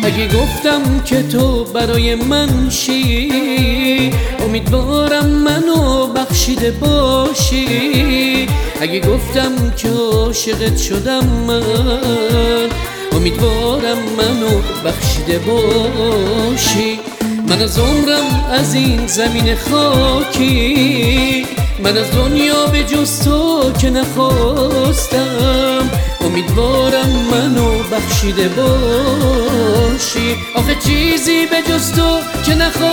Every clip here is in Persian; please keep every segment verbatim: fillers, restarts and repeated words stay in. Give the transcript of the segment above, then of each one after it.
اگه گفتم که تو برای من شی، امیدوارم منو بخشیده باشی. اگه گفتم که عاشقت شدم من، امیدوارم منو بخشیده باشی. من از عمرم از این زمین خاکی، من از دنیا به جز تو که نخواستم، امیدوارم منو بخشیده باشی. آخه چیزی به جز تو که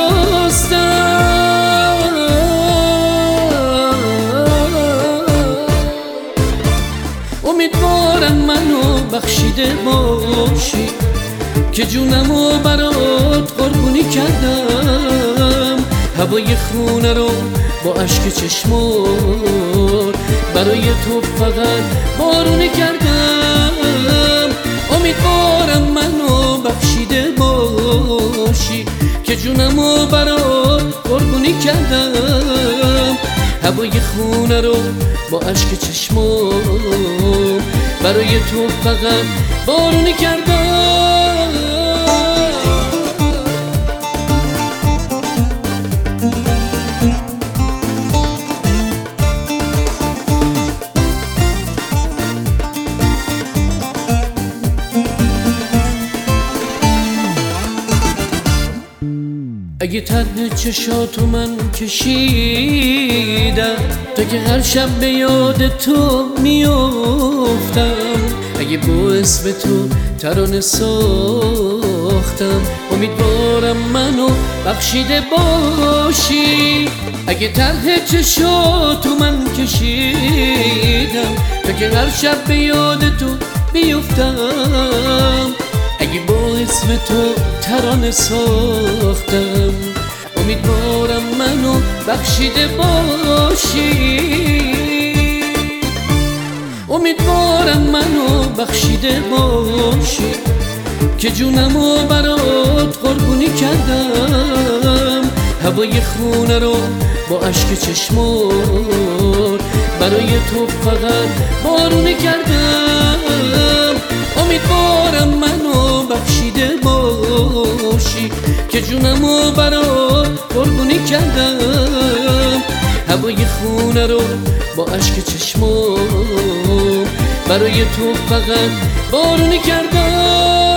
نخواستم، امیدوارم منو بخشیده باشی. که جونمو برات قربونی کردم، هوای خونه رو با اشک چشمات برای تو فقط بارونی کردم. امیدوارم منو بخشیده باشی. که جونمو برات قربونی کردم، هوای خونه رو با اشک چشمات برای تو فقط بارونی کردم. اگه طرح چشاتو من کشیدم تا که هر شب به یاد تو میافتم، اگه با اسم تو ترانه ساختم، امیدوارم منو بخشیده باشی. اگه طرح چشاتو من کشیدم تا که هر شب به یاد تو بیفتم، اگه با اسم تو ترانه ساختم، امیدوارم منو بخشیده باشی. امیدوارم منو بخشیده باشی. که جونمو برات قربونی کردم، هوای خونه رو با اشک چشمات برای تو فقط بارونی کردم. امیدوارم منو بخشیده باشی. که جونمو برات قربونی کردم، هوای خونه رو با اشک چشمات برای تو فقط بارونی کردم.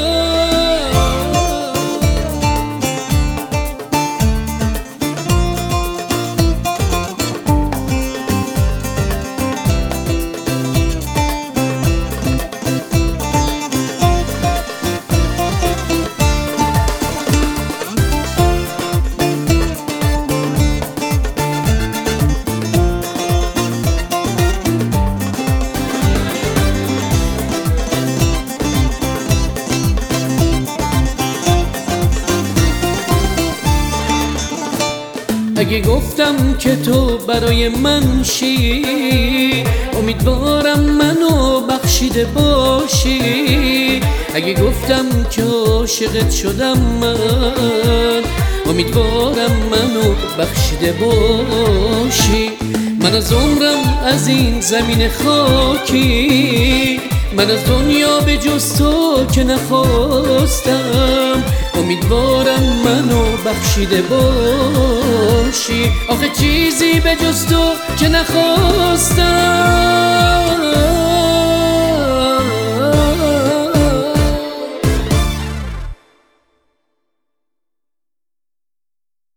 اگه گفتم که تو برای من شی، امیدوارم منو بخشیده باشی. اگه گفتم که عاشقت شدم من، امیدوارم منو بخشیده باشی. من از عمرم از این زمین خاکی، من از دنیا به جز تو که نخواستم، امیدوارم منو بخشیده باشی. آخه چیزی به جز تو که نخواستم،